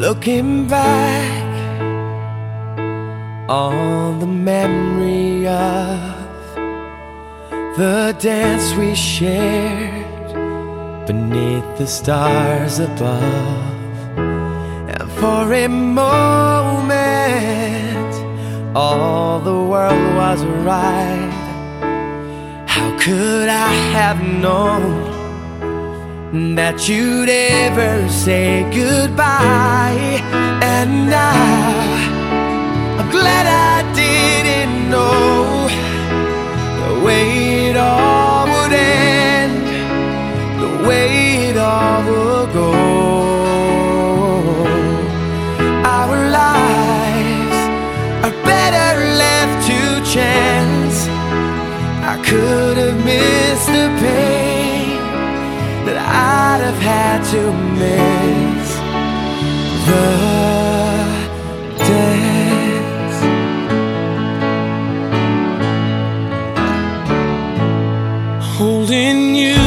Looking back on the memory of the dance we shared beneath the stars above, and for a moment all the world was right. How could I have known that you'd ever say goodbye? And now I'm glad I didn't know the way it all would end, the way it all would go. Our lives are better left to chance. I could have missed the pain that I'd have had to miss the dance. Holding you,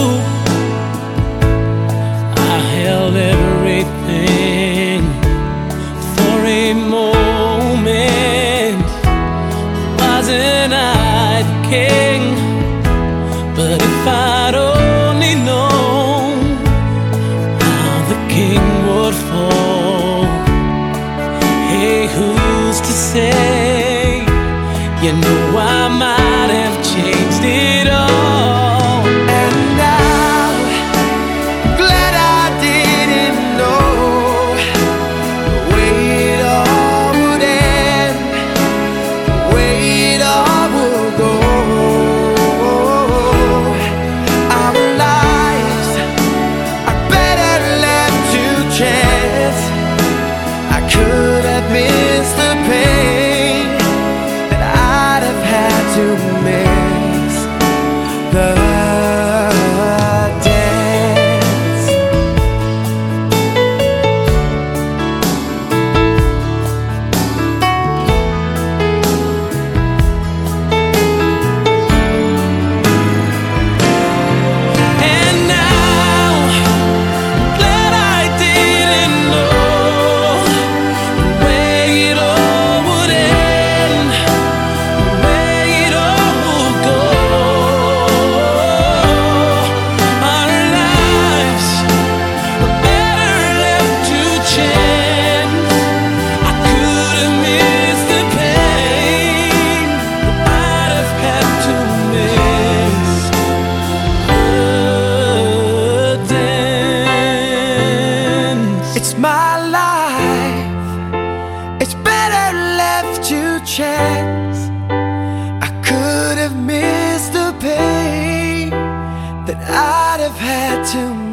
I held everything for a moment. Wasn't I the king? But if I'd only known how the king would fall, hey, who's to say? You know I might have changed it all. And now I'm glad I didn't know the way it all would end, the way it all would go. Our lives are better left to chance. I could have missed the pain that I'd have had to miss the dance. And now I'm glad I didn't know the way it all would end, the way it all would go. Our lives are better left to chance. I could have missed the pain that I'd have had to miss the dance. It's my life, it's better left to chance. I could have missed the pain that I'd have had to